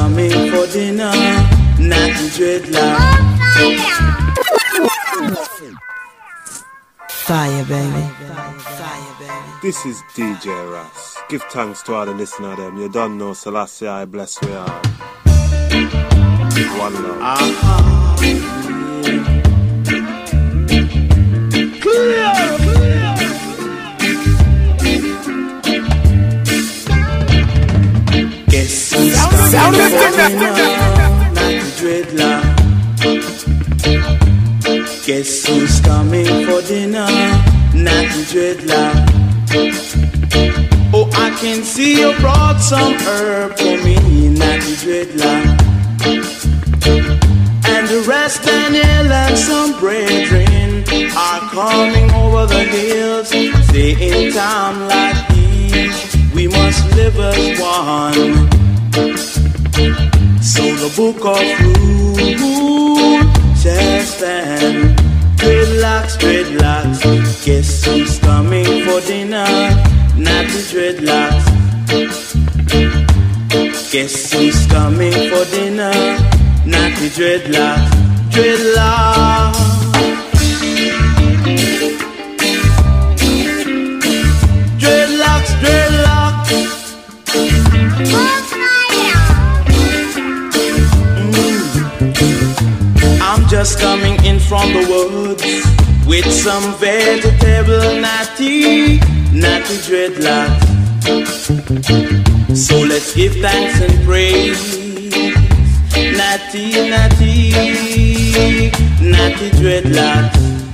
coming for dinner, Natty Dreadlock. Fire, baby. Fire, baby. This is DJ Ras. Give thanks to all the listeners them. You don't know Selassie I bless we are. One love. Clear. Guess who's coming for dinner, Natty Dreadlock. Guess who's coming for dinner, Natty Dreadlock. Oh, I can see you brought some herb for me, Natty Dreadlock. And the rest, Daniel and some brethren are coming over the hills. Stay in time like these, we must live as one. So the book of rule shall stand. Dreadlocks, dreadlocks, guess who's coming for dinner? Natty Dreadlocks. Guess who's coming for dinner? Natty Dreadlocks. Dreadlocks. Dreadlocks, dreadlocks. I'm just coming in from the woods with some vegetable natty Dreadlocks. So let's give thanks and praise, natty Dreadlocks.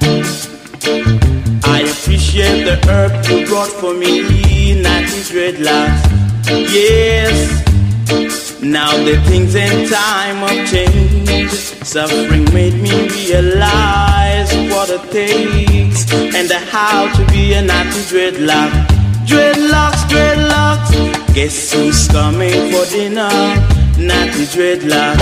I appreciate the herb you brought for me, natty Dreadlocks. Yes, now the things in time have changed. Suffering made me realize what it takes and how to be a natty Dreadlock. Dreadlocks, dreadlocks, guess who's coming for dinner? Natty Dreadlock.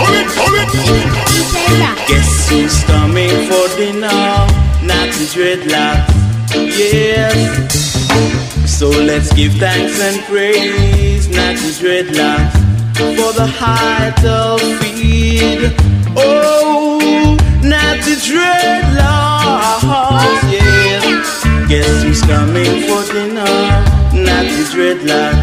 Guess who's coming for dinner? Natty Dreadlock. Yes. So let's give thanks and praise, natty Dreadlock, for the heart of feed. Oh, natty Dreadlocks, yes. Guess who's coming for dinner? Natty Dreadlocks.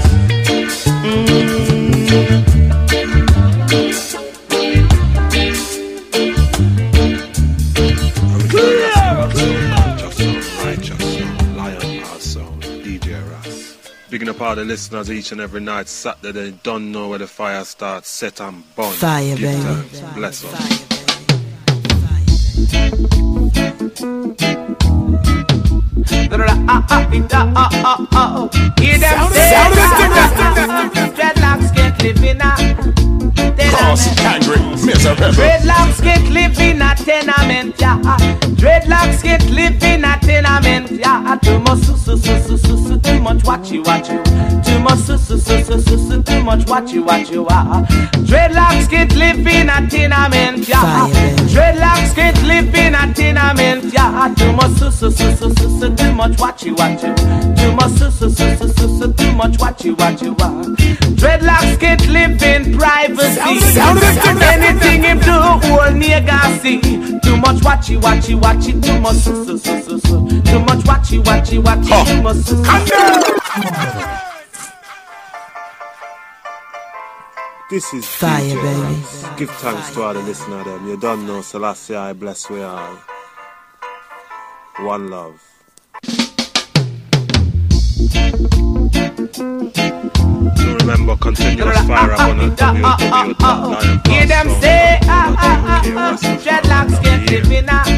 Bigging up all the listeners each and every night. Saturday, don't know where the fire starts. Set and burn. Fire, give baby. Thanks. Bless us. Hear them say dreadlocks can't live in a dreadlocks can't live in a tenement, yeah. Dreadlocks can't live in a tenement, yeah. Too much too much watch you. Too much too much watch you. Dreadlocks can't live in a tenement, yeah. Dreadlocks can't live in a tenement, yeah. Too much too much watch you. Too much too much watch you. Dreadlocks can't live in privacy. Anything him do, whole nigga see. Too much watch you. Too much too much watch you. Too much This is Fire, DJ baby. Ras. Give thanks to all the listeners them. You don't know Selassie I bless we all. One love. So remember, continuous fire up on www.lion+. Hear them say, dreadlocks can't live in a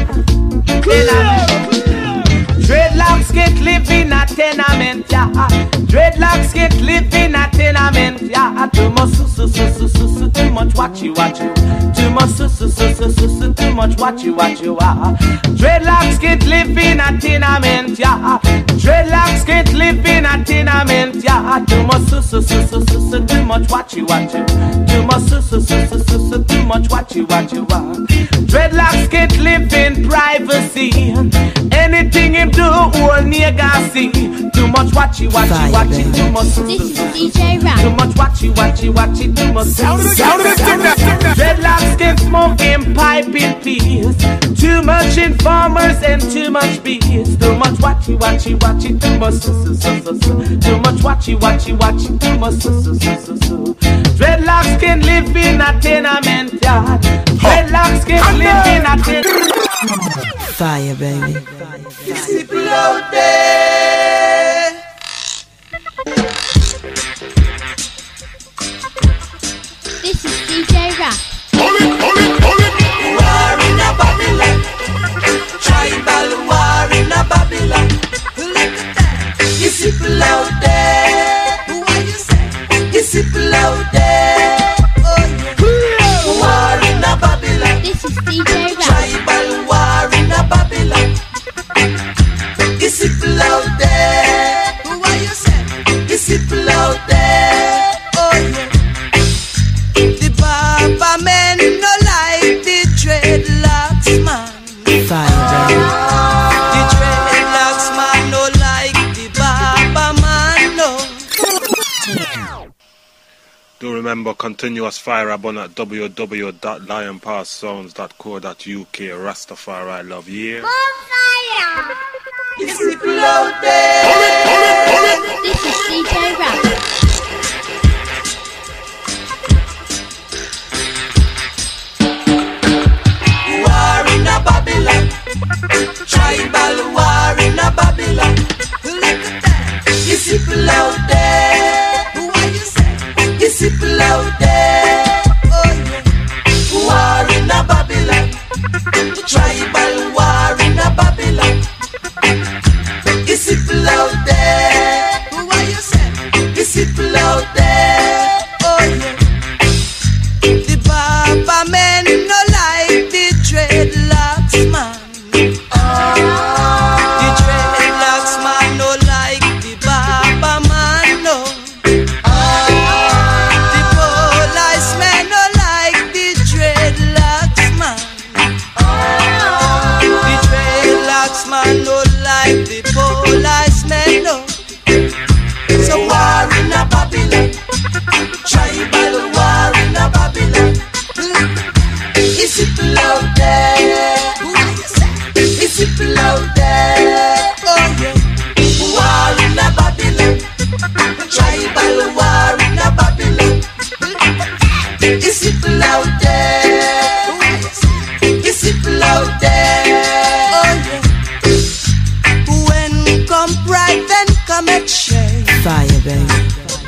dreadlocks can't live in a tenement, yeah. Dreadlocks can't live in a tenement, yeah. Too much too much watch you. Too much too much watch you. Dreadlocks can't live in a tenement, yeah. Dreadlocks can't live in a tenement, yeah. Too much watch you. Too Too much what you want. Dreadlocks can't live in privacy. Anything him do, all nigga see. Too much what you. Too much This is DJ Rap. Too much what you. Too much Dreadlocks can smoke in pipe in peace. Too much informers and too much bees. Too much what you. Too much Too much what you. Too much Dreadlocks can live in a tenement yard. Dreadlocks can live in a tenement. Fire, baby. People out there. This is DJ Rap. War in a Babylon. Tribal war in a Babylon. Look at that. It's people out there. Who are you saying? It's people out there. Oh yeah. War in a Babylon. This is DJ Rap. Tribal war in a Babylon. It's people out there. Who are you saying? It's people out there. Oh yeah. The Baba men no like the dreadlocks man. Fire, baby. The dreadlocks man no like the Baba man no. Do remember continuous fire upon at www.lionpasssounds.co.uk. Rastafari love year. It's people out there. This is DJ Rap. War in a Babylon. Tribal war in a Babylon. Look at that. It's people out there. Who are you saying? It's people out there. Oh yeah. War in a Babylon. Tribal war in a Babylon. It's people out there. Who are you saying? It's people out there. Oh yeah. The Baba men no like the dreadlocks man. The dreadlocks man no like the Baba man no. The police men no like the dreadlocks man. The dreadlocks man no like the police men no. So war in a Babylon. Tribal war in a Babylon. It's people out there. Who are you saying? It's people out there. Oh yeah. War in a Babylon. Tribal war in a Babylon. It's people out there. Who are you saying? It's people out there. Oh yeah. When come pride, then come action. Fire, baby.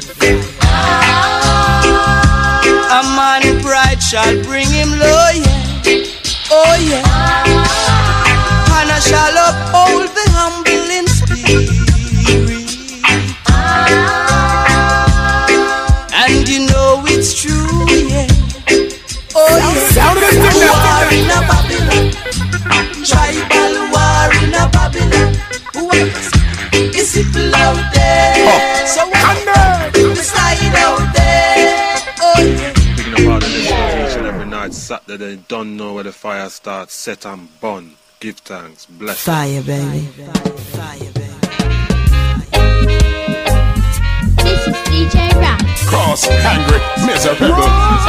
A man pride shall bring him low, yeah. Oh yeah. And I shall uphold the humble in spirit. And you know it's true, yeah. Oh yeah. War in a Babylon. Tribal war in a Babylon. Who is people out there? So what? The side out there. Oh yeah. Picking up all the listeners each and every night, Saturday, don't know where the fire starts, set and burn. Give thanks, bless. Fire, baby. Fire, baby. This is DJ Rap. Cross, angry, miserable.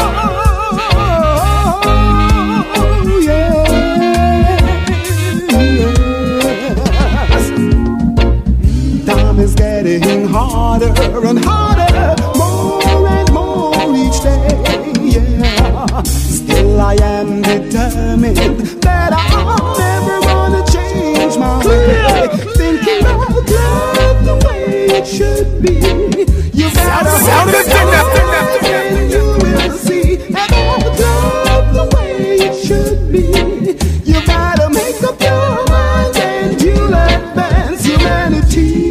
Time is getting harder and harder, more and more each day, yeah. Still I am determined that I'm never gonna change my way. Thinking about love the way it should be. You gotta hold it and you will see about love the way it should be. You gotta make up your mind and you'll advance humanity.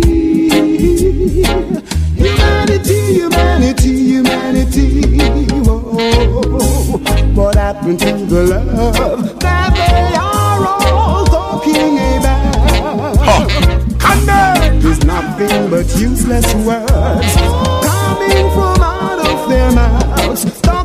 Humanity, whoa. What happened to the love that they are all talking about? There's nothing but useless words coming from out of their mouths.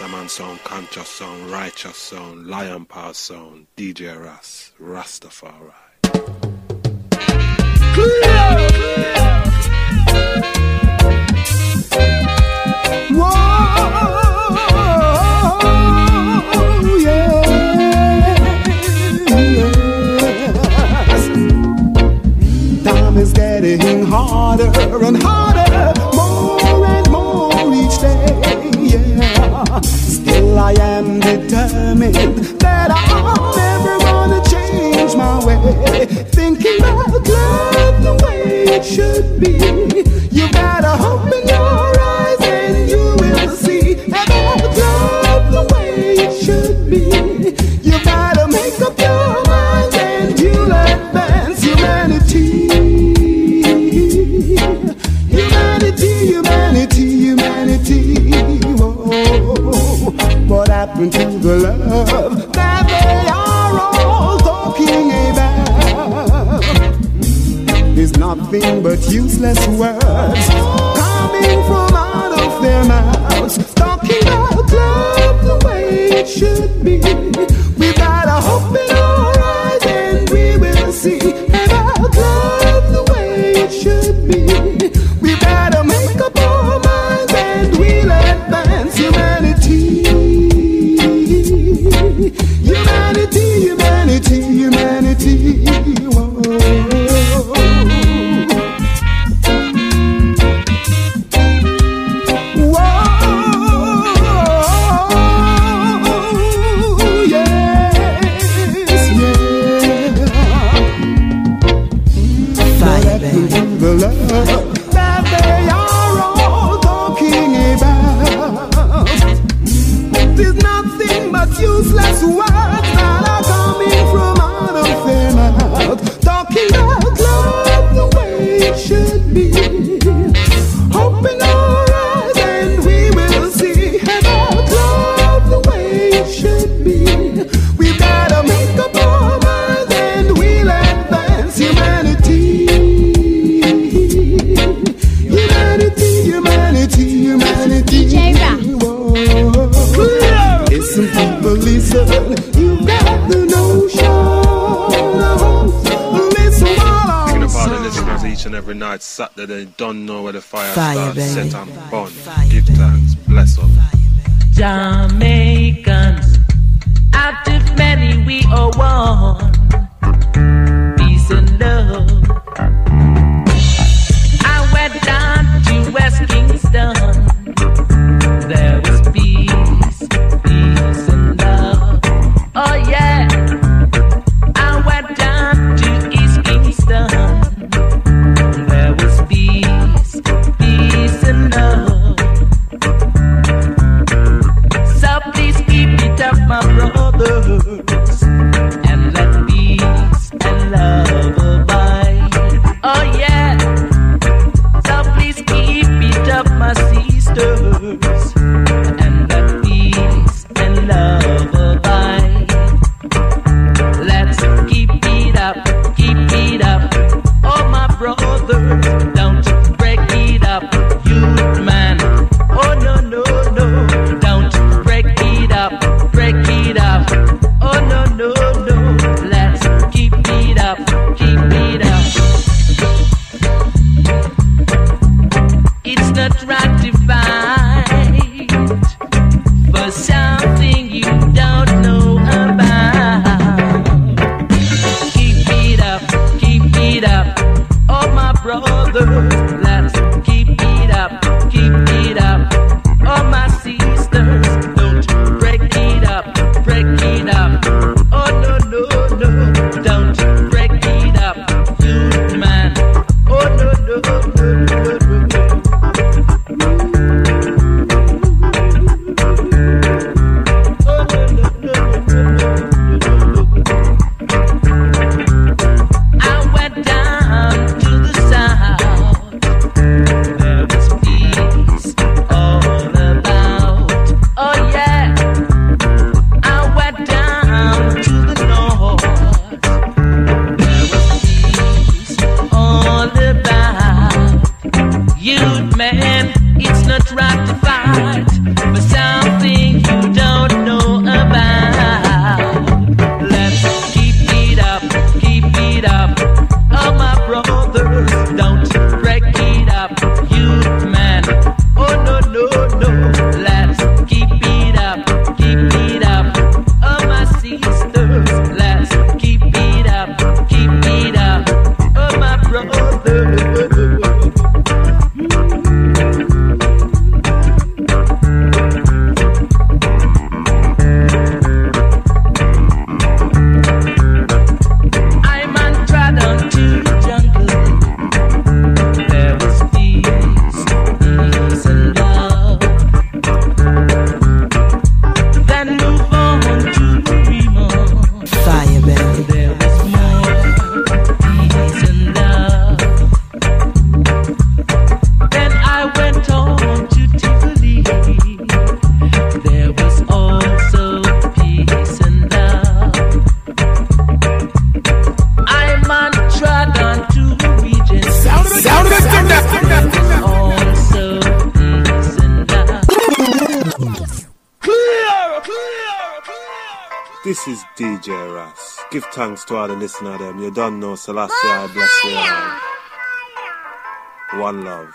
Gentleman sound, conscious sound, righteous sound, lion power sound, DJ Ras, Rastafari. Time is getting harder and harder, more and more each day, yeah. Still I am determined that I'm never gonna change my way. Thinking about love the way it should be. You gotta open your eyes and you will see about love the way it should be. You gotta make up your mind and you'll advance humanity. Humanity, whoa. What happened to the love that they are all talking about? There's nothing but useless words coming from out of their mouths, talking about love the way it should be. We gotta open our eyes and we will see about love the way it should be. We gotta make up our minds and we'll advance humanity. Humanity, whoa. The love that they are all talking about. There's nothing but useless words that are coming from out of their mouth, talking about love the way it should be. Open our eyes and we will see about love the way it should be. We gotta make up our minds and we'll advance humanity. Humanity, DJ Rap. Listen, people, listen. You got the notion. Listen while I'm Thinking about the listeners each and every night, Saturday, they don't know where the fire starts, baby. set and burn. Give thanks, bless up. Jamaicans, out of many we are one. Peace and love. I went down to West Kingston. There was peace and love. Oh yeah. I went down to East Kingston. There was peace and love. So please keep it up, my brothers, and let peace and love abide. Oh yeah. So please keep it up, my sisters, and let peace and love abide. Let's keep it up, oh my brothers, don't break it up, youth man. Oh no, no, no, don't break it up, oh no, no, no, let's keep it up. It's not ratified for something you don't know about. Keep it up, oh my brothers, let's keep it up, oh my sisters, don't break it up, oh no, no, no, don't break it up, youth man, oh no, no, no, no, no. I went down to the south. There was peace all about. Oh yeah. I went down to the north. There was peace all about. Youth man, it's not ratified, but something you Don't break it up, youth man. Oh no, no, no. Let's keep it up, keep it up. Oh my sisters, let's keep it up, keep it up. Oh my brothers. This is DJ Ras. Give thanks to all the listeners them. You don't know Selassie, I bless you all. One love.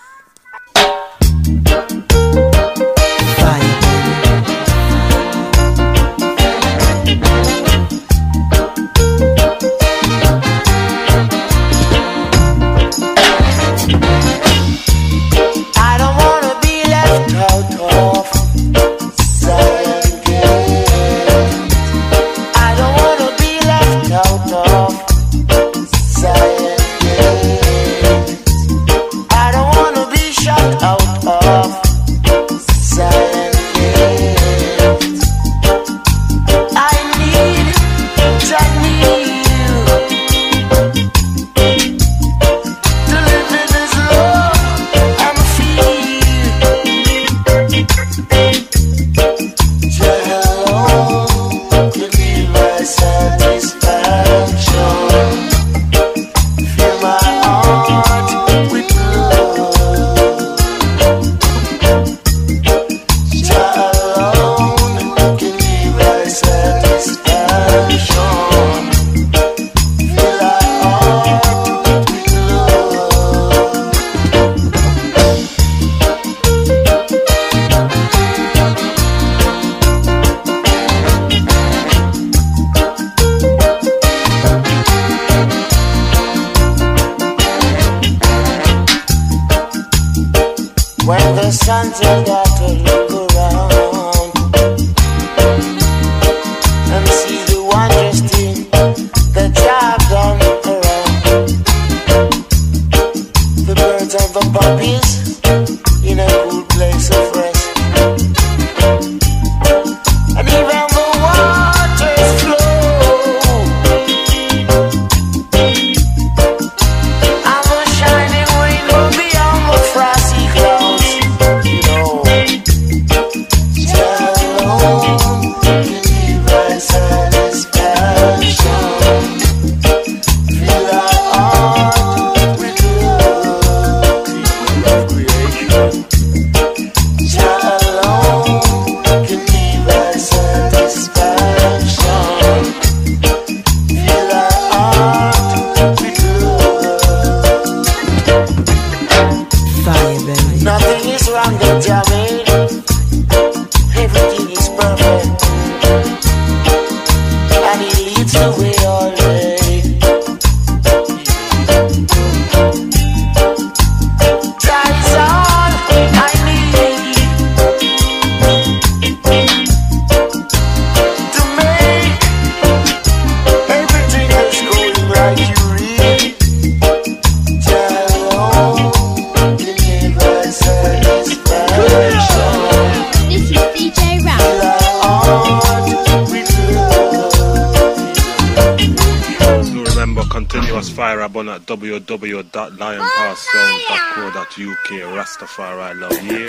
www.lionpasssound.co.uk. Rastafari love, yeah.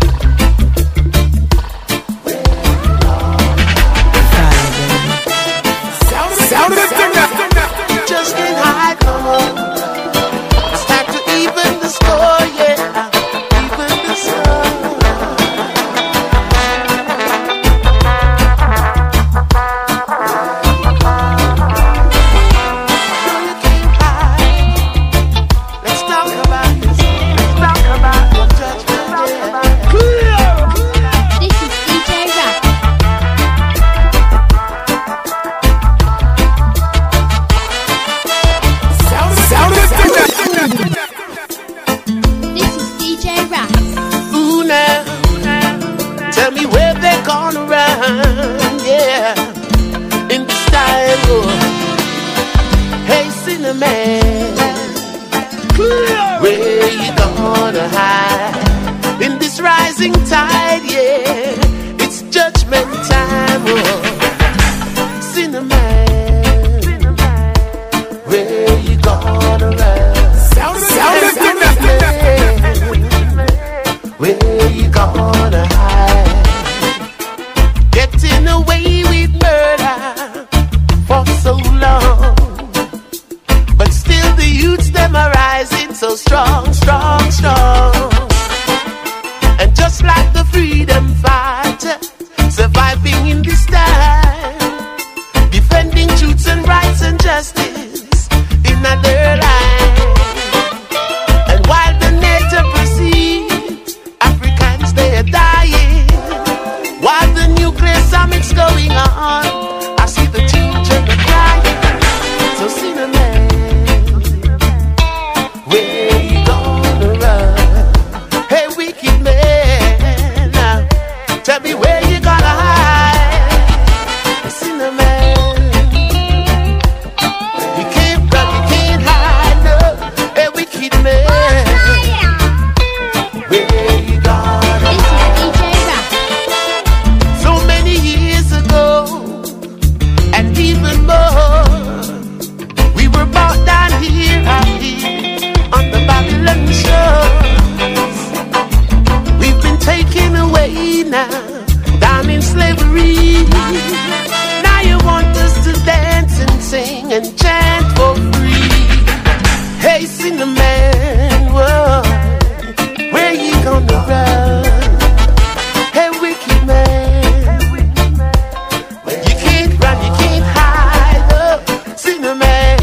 Sound of the just can't hide no more. It's time to even the score, yeah. Even the score. No, you can't hide. Let's talk about This is DJ Rap. This is DJ Rap. Ooh, now, tell me where they're gonna run, yeah, in the style, oh. Hey, Cinnamon, where you gonna hide in this rising tide, yeah, it's judgment time, oh. Cinnamon, where you gonna run? Where you gonna hide? Getting away with murder for so long, but still the youths them are rising so strong, strong, strong. And just like the freedom fighter, surviving in this time, defending truths and rights and justice in their life. And while the nature proceeds, Africans they are dying. While the nuclear summit's going on, I see the children are crying. So Cinnamon, where you gonna run? Hey, wicked man, now tell me where you gonna hide? Cinnamon, you can't run, you can't hide, no. Hey, wicked man, where you gonna This is DJ Rap. so many years ago, and even more, we were brought down here on the Babylon shores. We've been taken away now, down in slavery. Now you want us to dance and sing and chant for free. Hey, Cinnamon, whoa, where you gonna run? Hey, wicked man, you can't run, you can't hide, oh, Cinnamon.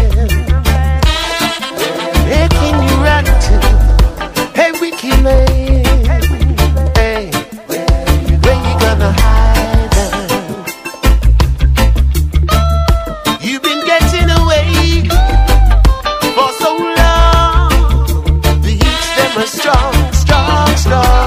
Where can you run to? Hey, wicked man, hey, where you gonna hide? You've been getting away for so long. The youths them are strong, strong, strong.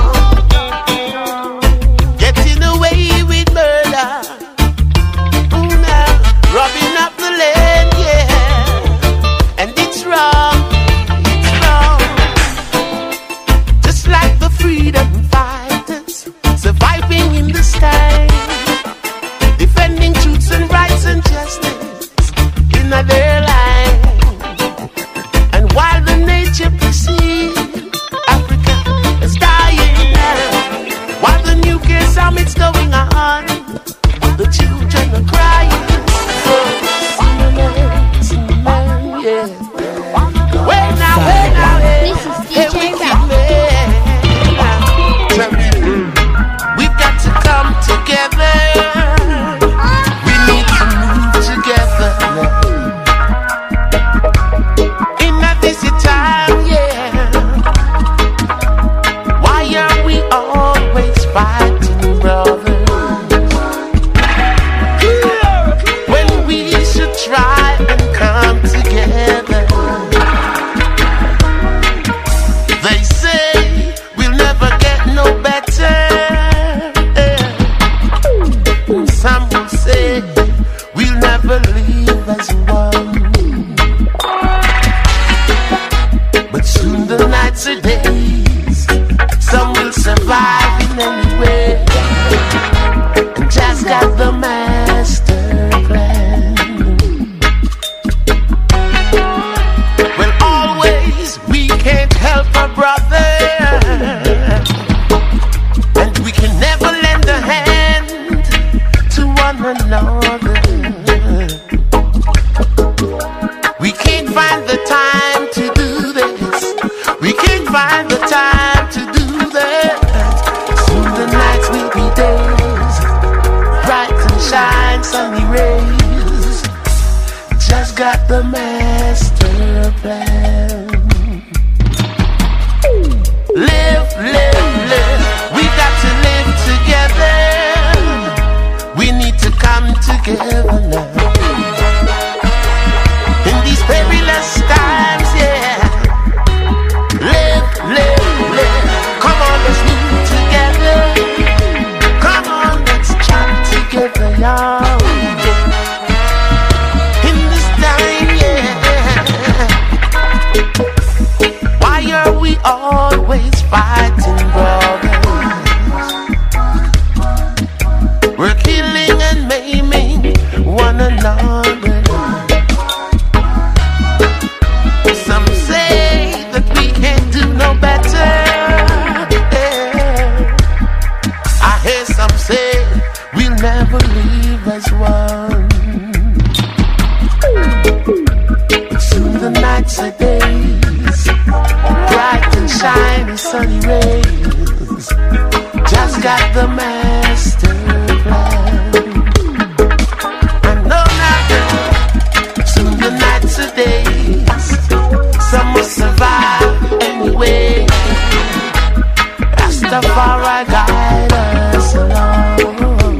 Getting away with murder. Ooh, now, robbing up the land, yeah. And it's wrong, it's wrong. Just like the freedom fighters, surviving in this time, defending truths and rights and justice in their life. And while the nature proceeds, Africa is dying now. While the nuclear summit's going on, the children are crying. So, Cinnamon, Cinnamon, yeah. Wait now, hey. This is Hey, DJ wicked Rap. man. We've got to come together. We need to move together. In this time, yeah. Why are we always fighting, brothers? When we should try and come together. They say we'll never get no better. Some will say we'll never live as one. But soon the nights are days. Some will survive in any way. And just got the master plan. Well, always we can't help a brother, and we can never lend a hand to one another. We can't find the time to do this. We can't find the time to do that. Soon the nights will be days, bright and shine, sunny rays. Just got the master plan. Live, live, always fighting brothers. We're killing and maiming one another. Some say that we can't do no better. I hear some say we'll never live as one. But soon the nights are days, bright and shiny sunny rays, just got the master plan. I know now, soon the nights are days, some will survive anyway. Rastafari guide us along.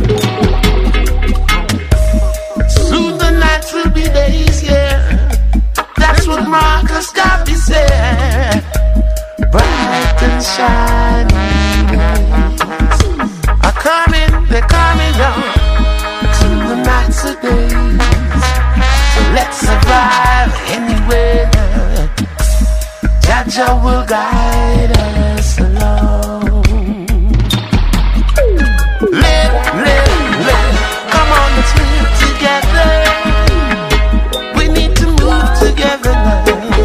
Soon the nights will be days, yeah. That's what Marcus Garvey said. Bright and shining rays are coming, they're coming down. Soon the nights are days, so let's survive anyway. Jaja will guide us along. Live, come on, let's live together. We need to move together now.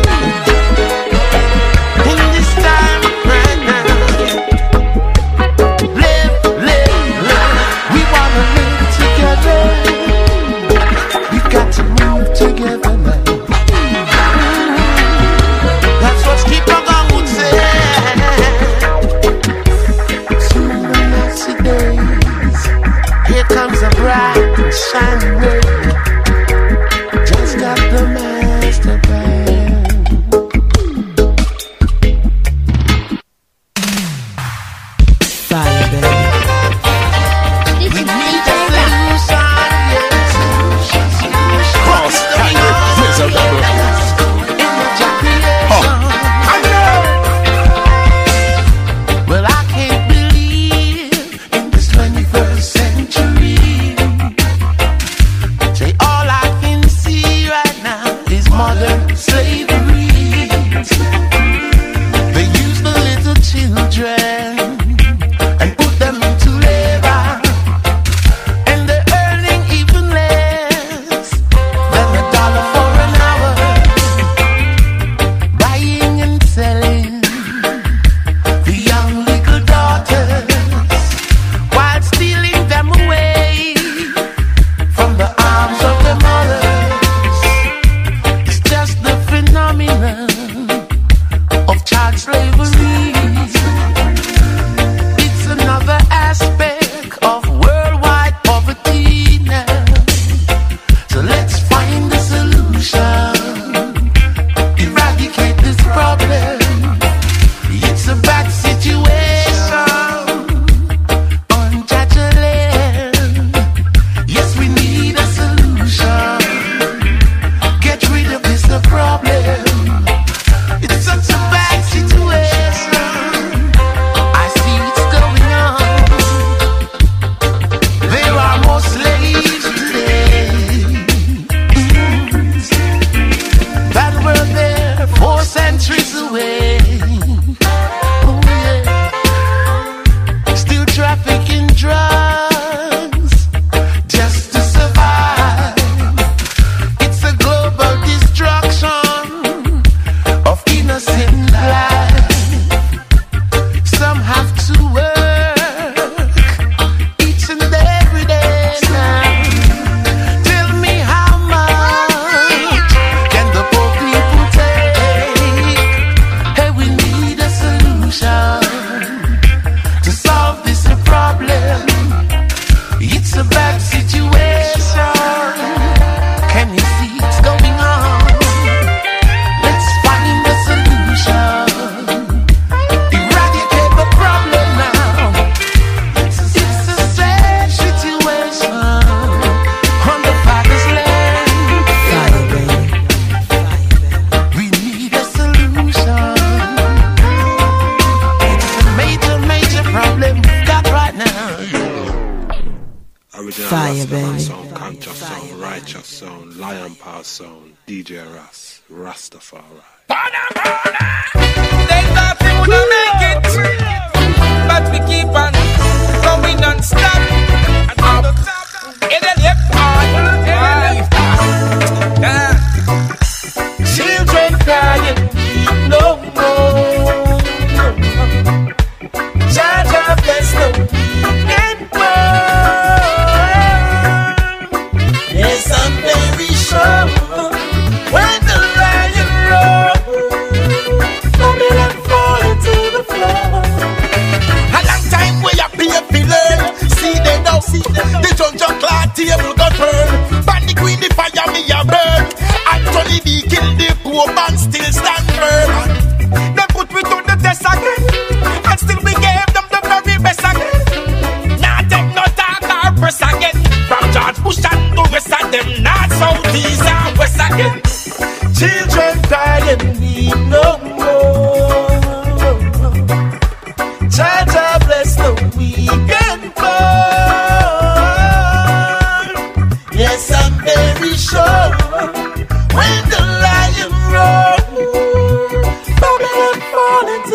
In this time right now. Live, we wanna live together. We got to move together now. That's what Skip Agang would say. Soon the next days, here comes a bright and shining way. Just got the master plan. Fire, baby. This We is need DJ a Rock. solution, yes. Cross Kangaroo Miserable. In the creation. Well, I can't believe in this 21st century. Say all I can see right now is modern slavery. They use the little children and put them into labor, and they're earning even less than $1 for an hour, buying and selling the young little daughters while stealing them away from the arms of their mothers. It's just the phenomenon of child slavery. It's another aspect of worldwide poverty now. So let's find a solution, eradicate this problem. It's a bad situation on Jaja land. Yes, we need a solution. Get rid of this the problem. It's such a bad situation. I see it's going on. There are more slaves today than were there 4 centuries away. Oh yeah. Still trafficking drugs just to survive. It's a global destruction of innocent life. Some have to work each and every day now. Tell me how much can the poor people take? Hey, we need a solution to solve this problem. It's a bad situation. Can you see it's going on? Let's find a solution. Eradicate the problem now. It's a sad situation on the father's land. Fire, baby. We need a solution. It's a major problem we've got right now. Original Fire, Rastafari baby. sound, conscious sound, righteous sound, lion power sound, DJ Ras, Rastafari. They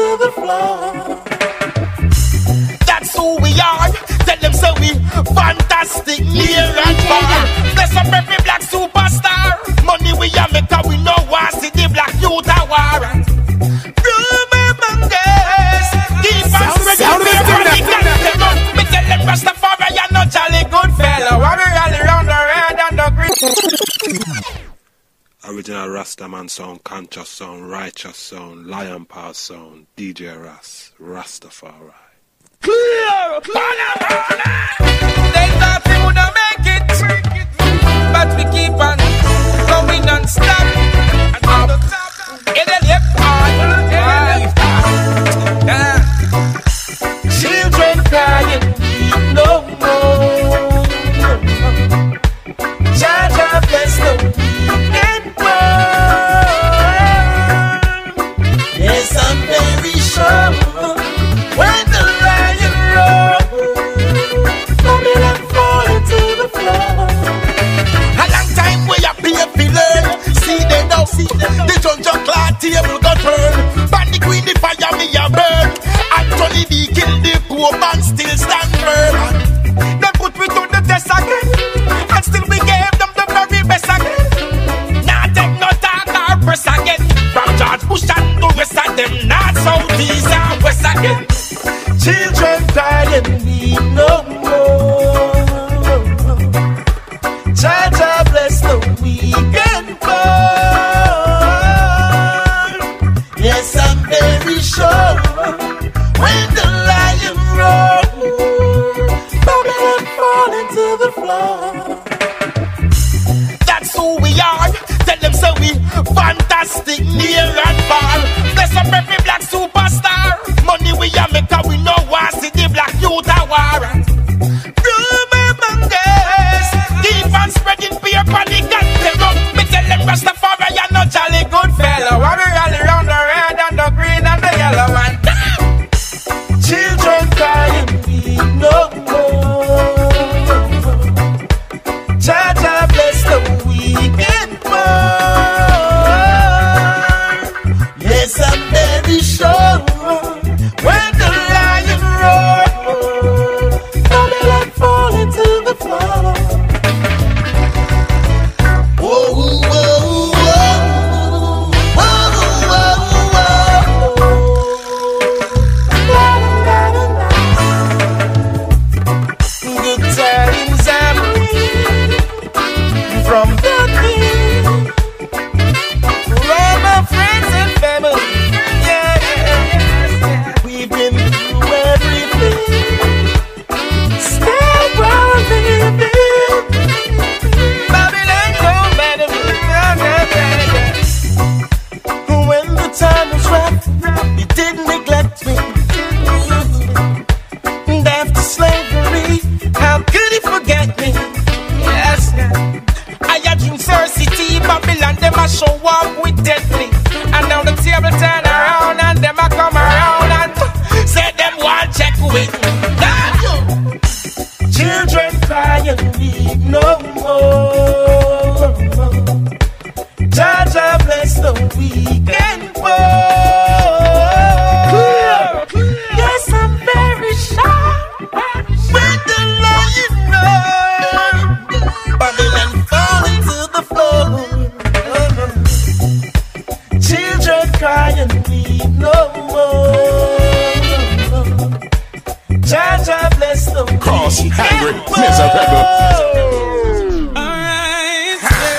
to the floor. That's who we are. Tell them so we fantastic near and far. Bless up every black superstar. Money we a make we know why see the black youth a war. Remember this. Keep on spreading fear and we got them up. Me tell them Rastafari you're not jolly good fella. Why we all around the red and the green. Original Rastaman sound, conscious sound, righteous sound, lion power sound, DJ Ras, Rastafari. Clear! They thought we wouldn't make it, but we keep on going non-stop. And on the top, in the left hand, children crying, no more. Jaja bless them, and burn. Yes, I'm very sure. When the lion roars, Babylon fall into the floor. A long time we have been learn. See them now, the jungle clad table got turned. Bandy queen the fire me a burn. Anthony B killed the Pope and still stand firm. They put me to the test again, and still we gave them the very best again. Now take no talk or press again. From George Bush and the rest of them, not South, East and West again. Children crying need no more. Jaja bless the weak and poor. Yes, I'm very sure. When the lion roars, Babylon fall into the floor. That's who we are. Tell them so we fantastic near and far. Bless up every black superstar. Money we a make we know why see the black youth a war. Remember this. Keep on spreading fear for the goddamn up. Me tell them Rastafari you're not jolly good fella. Why we all around the red and the green and the yellow man. Children crying need no more. Jaja bless the weak and poor. Yes, I'm very sure. When the lion roars, Babylon fall into the floor. Whoa, whoa, whoa, whoa, whoa, whoa. La, la, la, la. Good tidings I bring from the King. All my friends and family. We've been through everything. Still living. Babylon don't matter. When the time was right, you didn't neglect me. And after slavery, how could he forget me? Yes, I had in City, Babylon, them a show up with deadly. And now the table turn around and them a come around and say them one check with. Children crying need no more. Jaja bless the weak and poor. Yes, I'm very sure. When the lion roars, Babylon fall into the floor. Children crying need no more. Jaja bless the Cross, weak hungry, and poor. miserable. Alright,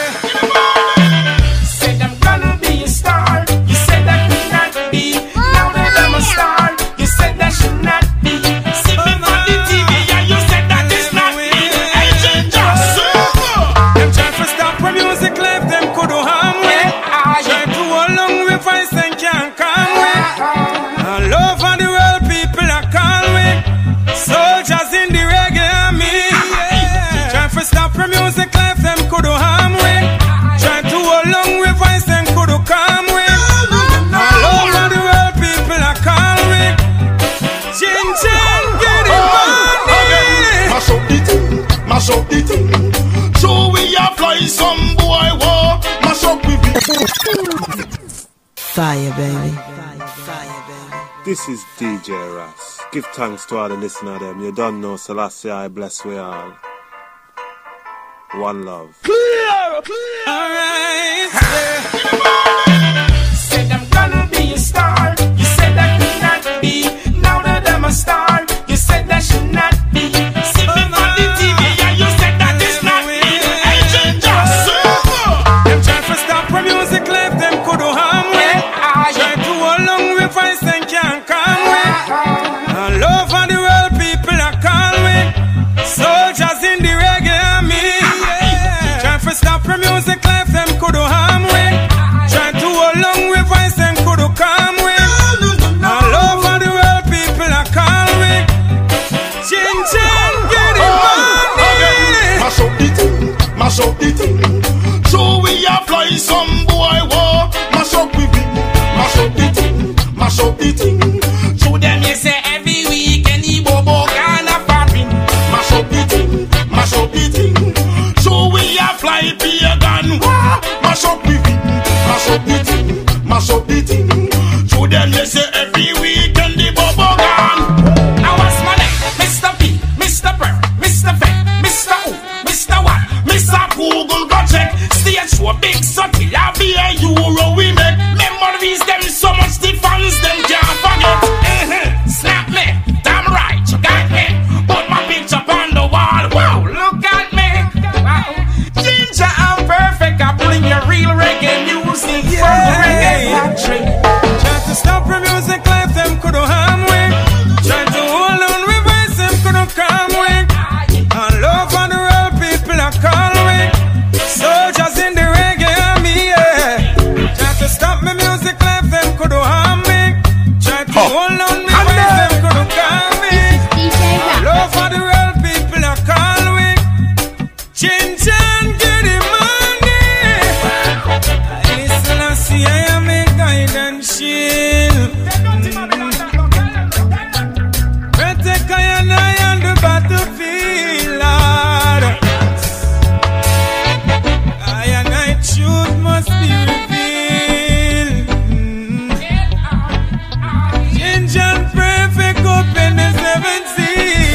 said I'm gonna be a star. You said I could not be. Now that I'm a star, you said I should not be. See me on the TV and you said that is not me. Agent Johnson. Them try to stop when music life, them could harm me. Try to hold on with voice and can't calm me. All over the world people are calling me. Soldiers in the reggae army. Try to stop when music life, them could harm me. Try to hold on with voice and could calm me. All over the world people are calling me. Chin chin, get it money. Mash up the thing, mash up the thing. Show we a fly some boy war. Mash up with it. Fire, baby. Fire, baby. This is DJ Ras. Give thanks to all the listeners them. You don't know Selassie I bless we all. One love. Clear! Alright. Said I'm gonna be a star. You said I could not be. Now that I'm a star, you said I should not be. See me on the TV and you said that is not me. Agent Johnson. Them trying to stop our music life, them could do harm with. Try to hold on with voice and can't come with. All over the world people are calling. Soldiers in the reggae army. Try to stop our music life, them could do harm with. Try to hold on with voice and could do calm with. All over the world people are calling. Chin chin, get it money. Mash up the thing, mash up the thing. So we a fly some boy war. Mash up with it, mash up the thing, mash up the thing. To them you say every weekend he bobo gonna fapping. Mash up the thing, mash up the thing. So we a fly pagan war. Mash up with it, mash up the thing, mash up the thing. To them you say every weekend the bobo gone. I was my name, Mr. P, Mr. Prep, Mr. Fed, Mr. Who, Mr. What, Mr. Google go check. Stage show big subtle, I be a euro we make. Memories them so much the fans them can't forget. Snap me, damn right, you got me. Put my picture on the wall, wow, look at me. Wow. Ginger, I'm perfect, I bring your real reggae music from the reggae factory. Try to stop the music life, them couldn't harm we. Try to hold on with voice, them couldn't calm we. All over the world, people are calling. Soldiers in the reggae army, yeah. Try to stop my music life, them couldn't harm me. Try to hold on with voice, them couldn't calm me. All over the world, people are calling. Chin chin, get the money. Listen, I see I am a guide and shield. Protect I and I on the battlefield, Lord. I and I truth must be revealed. Ginger perfect open the 7 seas.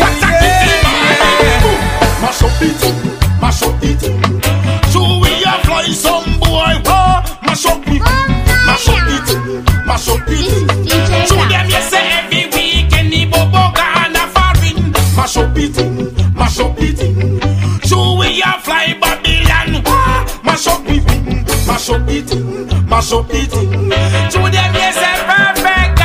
Mash up the thing, mash up the thing. So we a fly some boy war. Mash up the thing, mash up the thing, mash up the thing. To them you say every weekend the bobo gonna foreign. Mash up the thing, mash up the thing. So we a fly Babylon war. Mash up the thing, mash up the thing, mash up the thing. To them you say perfect.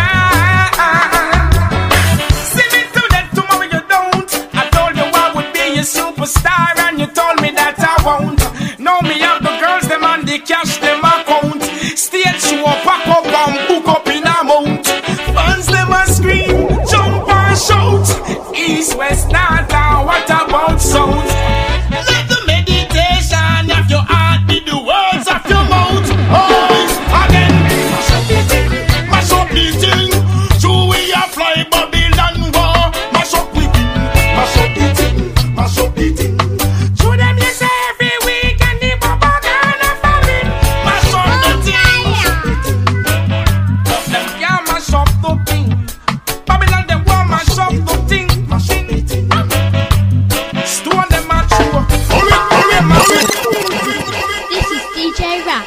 See me today, tomorrow you don't. I told you I would be a superstar and you told me that I won't. Know me have the girls, them on the cash, them account. Stage show, pack up and book up in amount. Fans them a scream, jump and shout. East, west, north, and what about south? Let the meditation of your heart be the words of your mouth. Always again, mash up the thing, mash up the thing. So we a fly Babylon war. Mash up with it, mash up the thing, mash up the thing. To them you say every weekend the baba gonna foreign. Mash up the thing, Them can't mash up the thing. Babylon them want mash up the thing. mash up the thing. Stone them a true. Hold it, hold it, hold it. This is DJ Rap.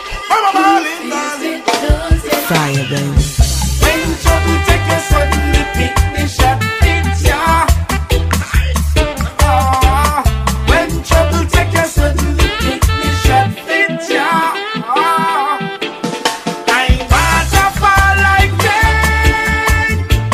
Fire, baby. When trouble take you suddenly pick the shot, it's ya. When trouble take you suddenly pick the shot, it's ya. I want to fall like rain.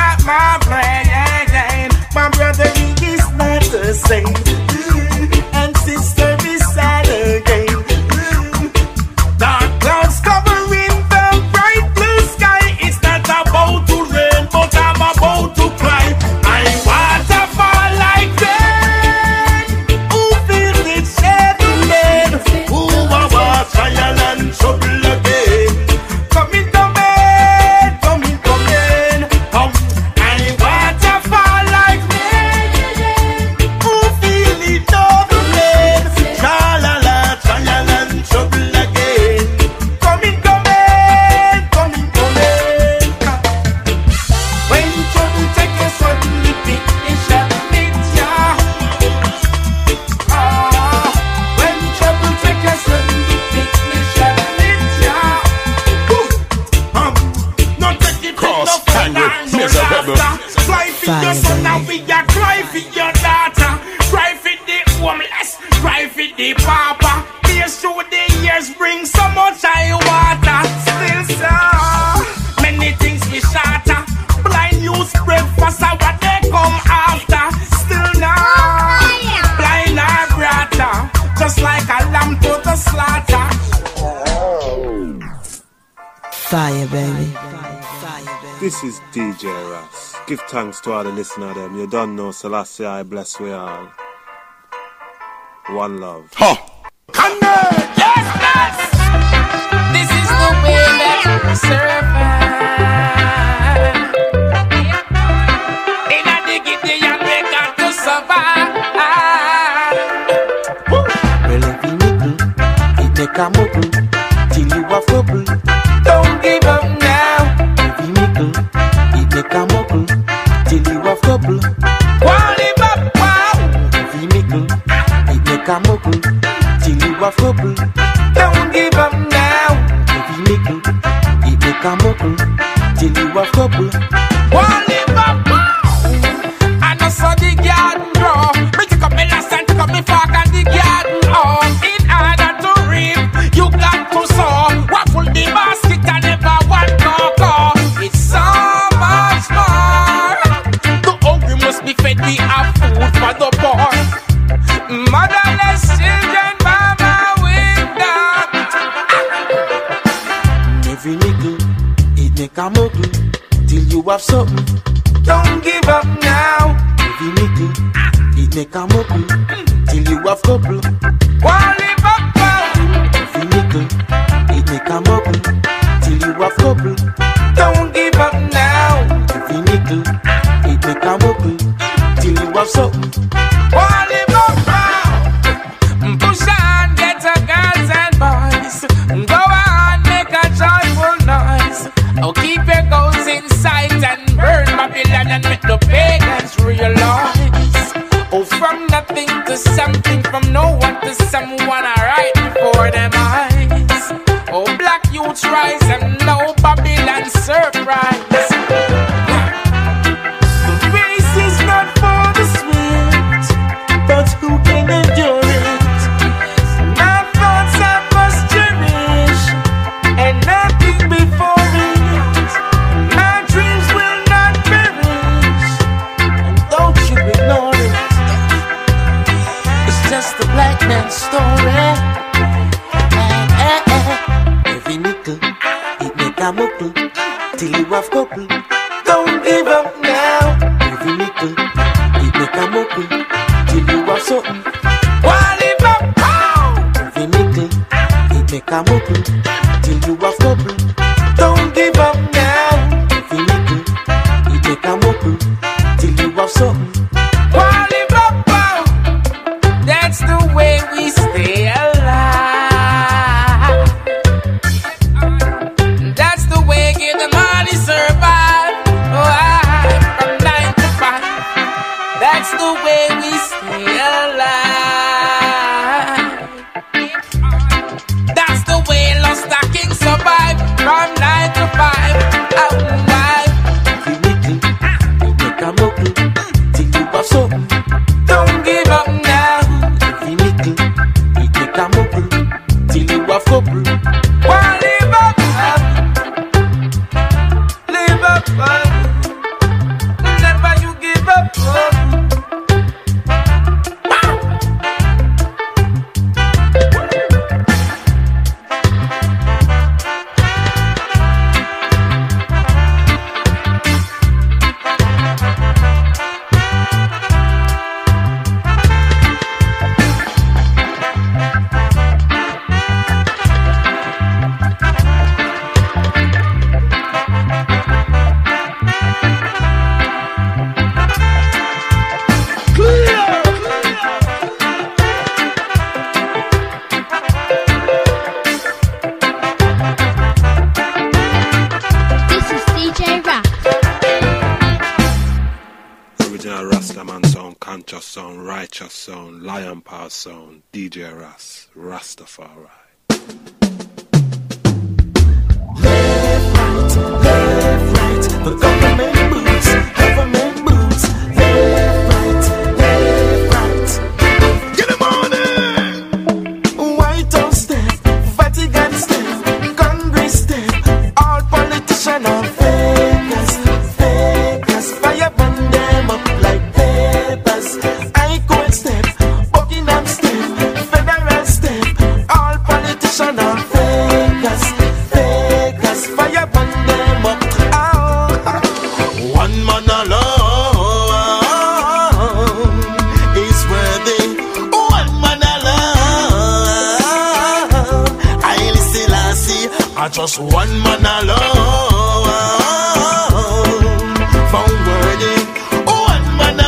not my plan. My brother, he is not the same. And sister is sad again. Dark clouds covering the bright blue sky. It's not about to rain, but I'm about to cry. I waterfall like rain. Who feels it shed again? Who are trial and trouble again? Come in, come in, come in, come in. Come, I waterfall like rain. Who feel it over rain? Tra-la-la, trial and trouble again. Come in, come in, come in, come in. When trouble take you suddenly pick it shall meet ya. When trouble take you suddenly pick it shall meet ya. No take it Cross, no fun, tangle, no miserable. laughter. Cry for your son, now we a cry for your daughter. Cry for the homeless, cry for the papa. Tears through the years bring so much high water. Still so many things we shatter. Blind youth spread faster what they come after. Still now, blind are brata, just like a lamb to the slaughter. Fire, baby. This is DJ Ras. Give thanks to all the listeners them. You don't know Selassie, I bless we all. One love. Yes, yes. This is the way that we survive. In a diggity and we got to survive. Well, if you nickel, it make a muckle till you a fubble. Don't give up now. If you nickel, it make a muckle till you a fubble. Live up, wow. If you nickel, it make a muckle till you a fubble. Don't give up now. If you nickel, it make a muckle till you a fubble. Live up, wow. And I saw the garden grow. Me take up my last and take up my fork and the garden on. In order to reap, you got to sow. Waffle the basket and never one cocoa. It's so much more. The hungry must be fed. We have food for the poor. Motherless children, mama with that. If you nickel, it make a muckle till you have something. Don't give up now. If you nickel, it make a muckle till you have couple. Live up, wow. If you nickel, it make a muckle till you have couple. Don't give up now. If you nickel, it make a muckle till you have something. Live up, wow. Push on, get a girls and boys. Go on, make a joyful noise. Oh, keep your goals in sight and burn Babylon and make the pagans realize. Oh, from nothing to something, from no one to someone, right before them eyes. Oh, black youths rise and now Babylon surprise. The race is not for the swift, but who can endure it? My thoughts I must cherish, and nothing before it. My dreams will not perish, and don't you ignore it. It's just the black man's story. Every nickel, it make a muckle till you have couple. Don't give up now. Every nickel, it make a muckle till you have something. Live up, wow. Every nickel, it make a muckle till you have couple. Don't give up now. Every nickel, it make a muckle till you have something. Live up, wow. That's the way we stay alive. That's the way give the money survive. From 9 to 5. That's the way we stay alive. That's the way Lost Stocking survive. From 9 to 5. Out in life. Every nickel, it make a muckle till original Rastaman sound, conscious sound, righteous sound, lion power sound, DJ Ras, Rastafari. Left, right, the government boots, left, right. Get him on it! White House step, Vatican step, Congress step, all politicians are fakers, fire burn them up like papers. High Court step, Buckingham step, federal step, all politicians are fakers, fire burn them up. One man alone is worthy. One man alone, Haile Selassie, just one man alone found worthy. One man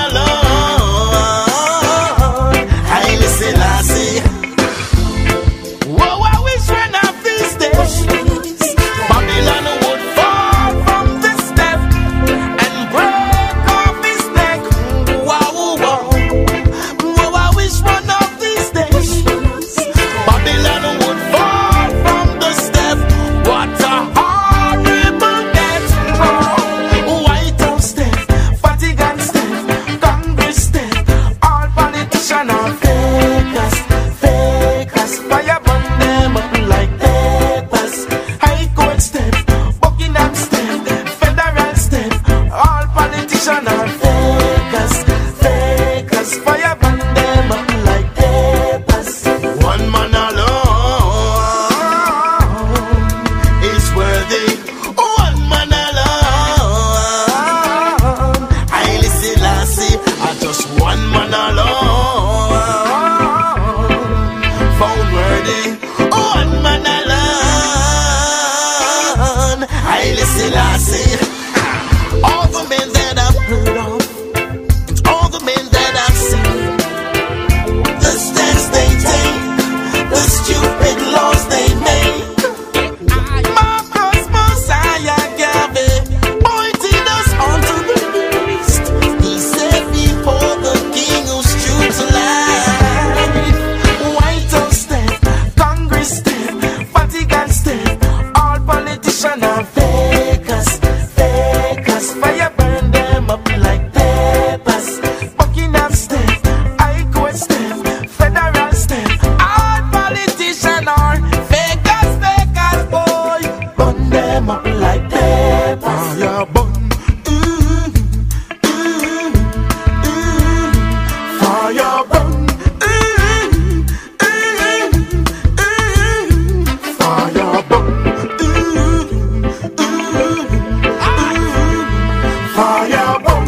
alone, Haile Selassie. Whoa, I wish one of these days Babylon would fall from the step and break off his neck. Wow, wow. Whoa, I wish one of these days Babylon would fall from the step. What a horrible death. White House step, Vatican step, Congress step, all politicians are fakers, fire burn them up like papers. High Court step, Buckingham step, federal step, all politicians are fakers, fire burn them up like papers. One man alone is worthy. One man alone, Haile Selassie, just one man alone found worthy. One man alone, Haile Selassie. All the men that I've heard of, and all the men that I've seen, the steps they take, the stupid laws they make. Marcus Messiah Garvey pointed us onto the east. He said before the king who's true to life. White House step, Congress step, Vatican step, all politicians are fakers, fire burn them up like papers. Buckingham step, High Court step, federal step, all politicians are fakers, boy. Burn them up like papers. Fire burn, fire burn, fire burn, fire burn.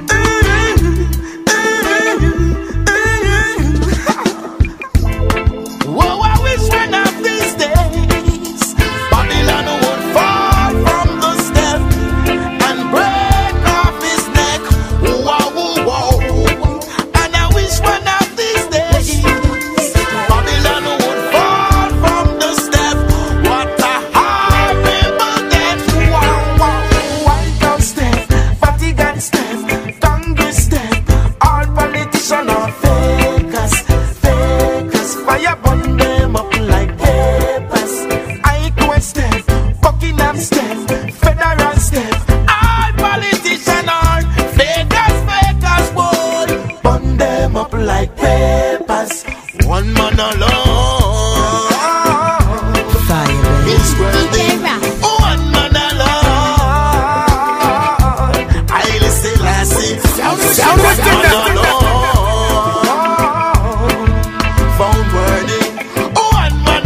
Whoa, I wish one of these days Babylon would fall from the step and break off his neck. Wow, wow. And I wish one of these days Babylon would fall from the step. What a horrible death. Wow, wow. White House step, Vatican step, Congress step, all politicians are fakers, fire burn them up like papers. High Court step, Buckingham step, federal step, all politicians are fakers, boy. Burn them up like papers. One man alone is worthy. DJ Rap. One man alone, Haile Selassie, just one man alone found worthy. One man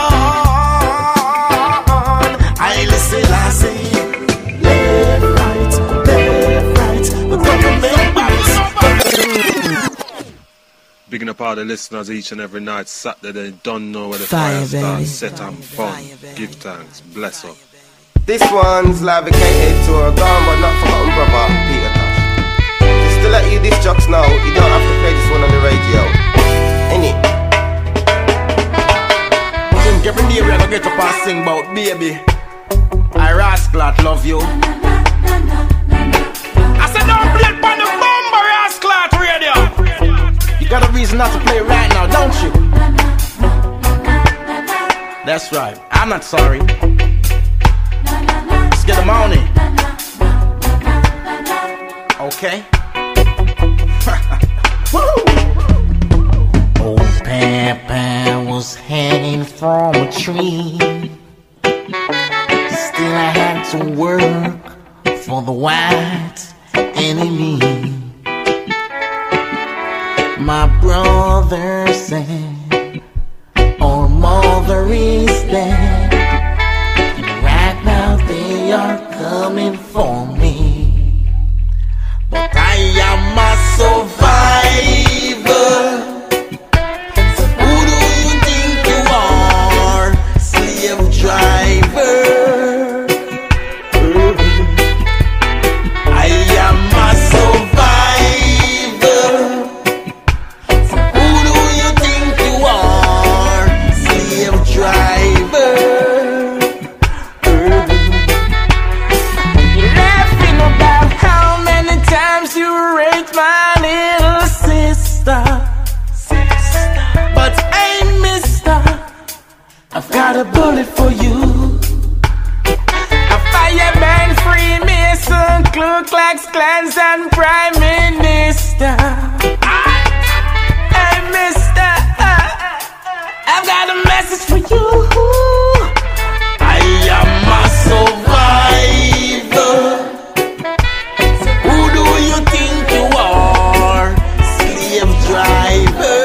alone, Haile Selassie. Left, right, the government bounce. Bigging up all the listeners each and every night, Saturday, they don't know where the Fire, fire baby. starts, set and fun, give thanks, bless up. This one's live vacated to a gone but not forgotten brother, Peter Tosh. Just to let you disc jocks know, you don't have to play this one on the radio. Any? Think every day we gonna get up and sing about baby. I rascal love you. I said don't play it on the bomber That's right. I'm not sorry. Let's get the money. Okay. Old Papa was hanging from a tree. Still I had to work for the white enemy. My brother said, our mother is dead. Right now they are coming for me. But I am a survivor. So who do you think you are, slave driver? I am a survivor. So who do you think you are, slave driver? You're laughing about how many times you raped my little sister. But hey, mister, I've got a bullet for you. A fireman, Freemason, Ku Klux Klans, and Prime Minister. Hey, mister, I've got a message for you. I am a survivor. Who do you think you are, slave driver?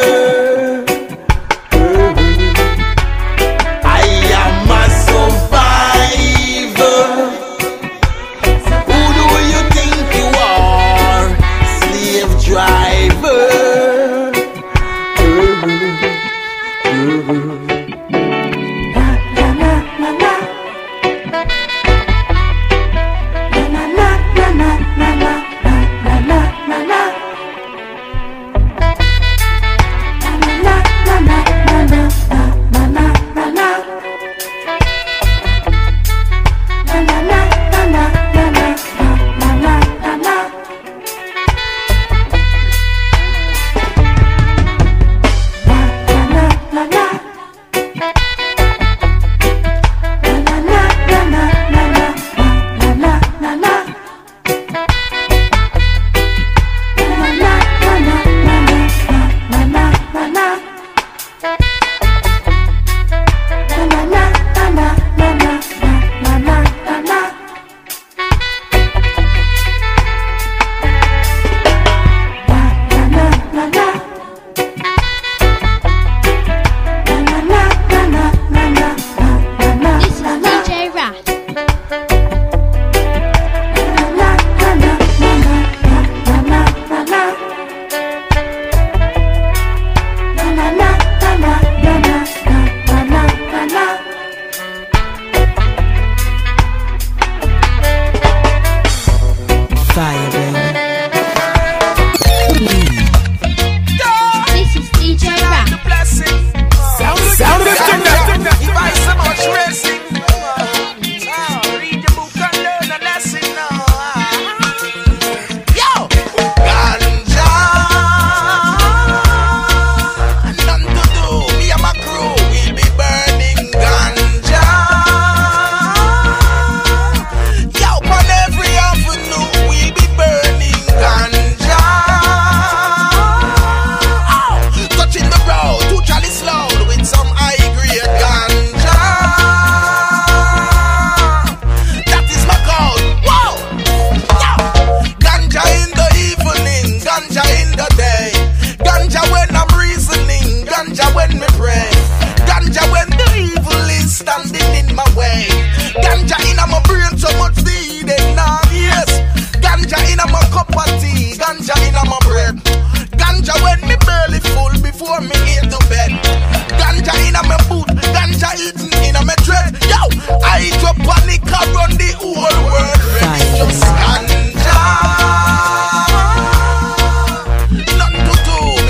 I am a survivor. Who do you think you are, slave driver? This is DJ Rat. Fire, baby. This is DJ Rat. Sound of the if I so much racing, read the book and learn a lesson now. Yo, ganja, nothing to do. Me and my crew will be burning ganja. Yo, on every avenue we'll be burning ganja. Oh, touching the road, too jolly slow with some high grade ganja. That is my code. Whoa! Yo! Ganja in the evening, ganja in the day. Ganja when I'm reasoning, ganja when me pray. Ganja when the evil is standing in my way. Ganja in my brain, so much weed and now, yes. Ganja in my cup of tea, ganja in my bread. Ganja when me barely full before me get to bed. Ganja in my boot, ganja eating in my dread. Yo, I drop panic around the whole world. Ready just ganja. Nothing to do me.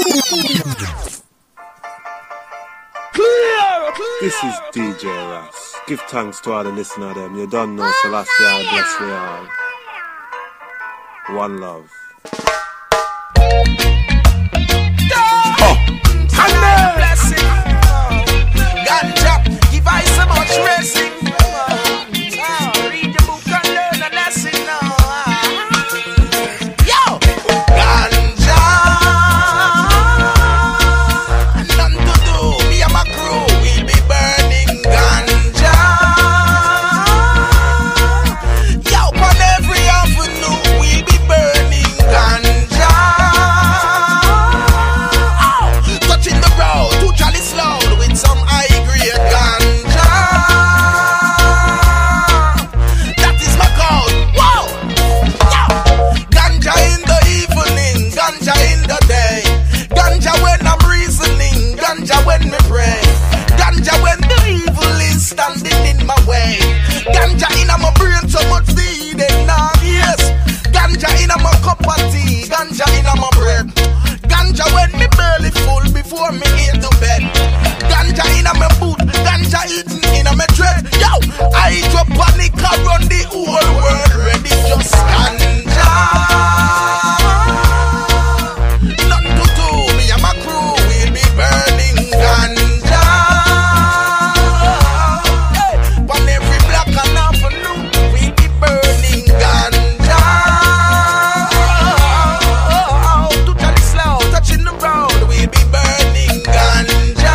This is DJ Ras. Give thanks to all the listeners them. You don't know Selassie, I bless we all. One love. Ganja, give in my cup of tea, ganja in my bread. Ganja when me belly full before me eat to bed. Ganja in my boot, ganja eating in my dread. Yo, I drop panic around the whole world, ready just ganja. Nothing to do, me and my crew will be burning ganja. Hey, on every block and afternoon, we'll be burning ganja. Totally slow, touching the road, we'll be burning ganja.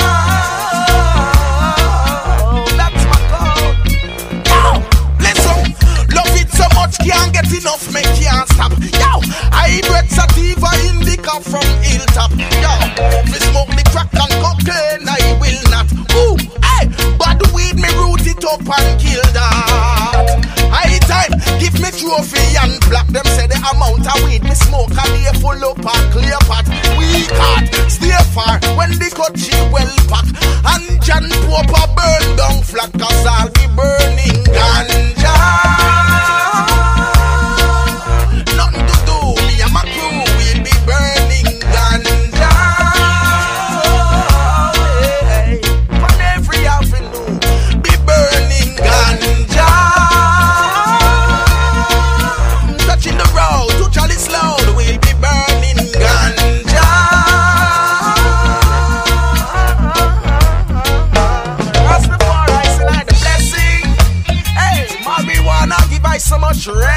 That's my code. Yo, listen, love it so much, can't get enough, me can't stop. Yo, I bread sativa indica from hilltop. Yo, if you smoke the crack and cocaine, I will not. Ooh, hey, bad weed, me root it up and kill that. High time, give me trophy and black. Them say the amount of weed me smoke a day full up and clear pot. We can't stay far when the country well pack. And John Pope a burn down flat, cause I'll be burning ganja. Nothing to do, me and my crew will be burning ganja. Hey, on every avenue, be burning ganja. Touching the road, totally slow, we'll be burning ganja. Rastafari, I the blessing. Hey, marijuana give I so much rain.